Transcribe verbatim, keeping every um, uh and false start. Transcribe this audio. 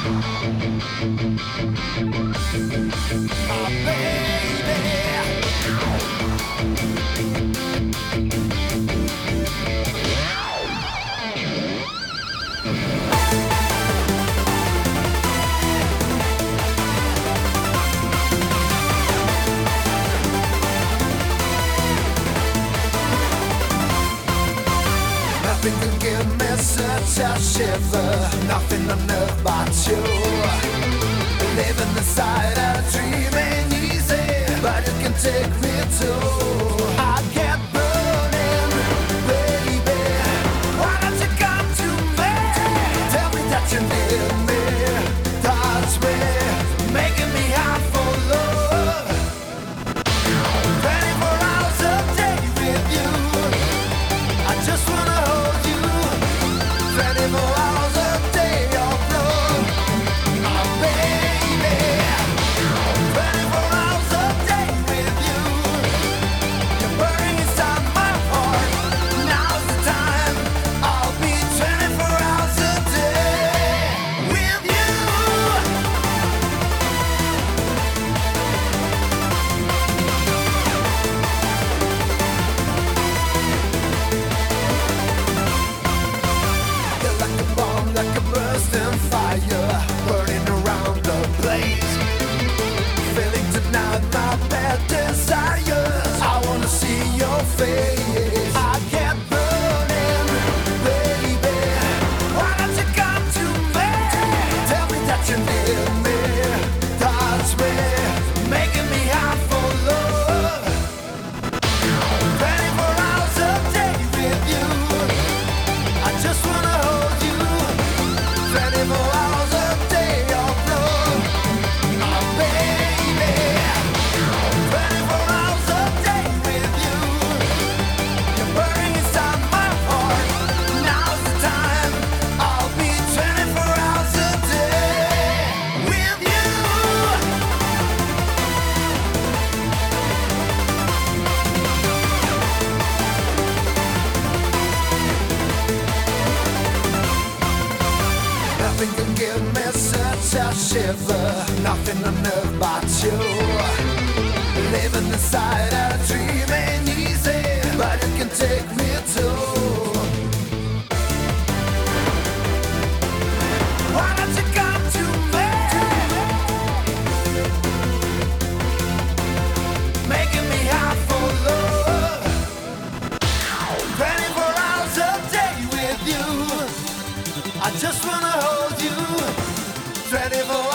Nothing can give me such a shiver. Nothing on earth but you. Living inside a dream ain't easy, but it can take me to. I get burning, baby. Why don't you come to me? Tell me that you need me. Touch me, making me hot for love. twenty-four hours a day with you. I just wanna hold you. twenty-four hours a day of love, my baby. twenty-four hours a day with you. You're burning inside my heart. Now's the time. I'll be twenty-four hours a day with you. You're like a bomb, like a bursting fire, burning around the place. Feeling tonight my bad desires. I wanna see your face. I get burning, baby. Why don't you come to me? Tell me that you need me. Touch me, making me hot for love. twenty-four hours a day with you. I just wanna hold you. twenty-four hours a day of love, my baby. twenty-four hours a day with you. You're burning inside my heart. Now's the time. I'll be twenty-four hours a day with you. Nothing can give me such a shiver. Nothing on earth but you. Living inside a dream ain't easy, but it can take me to. Why don't you come to me? Making me hot for love. twenty-four hours a day with you. I just wanna hold you. twenty-four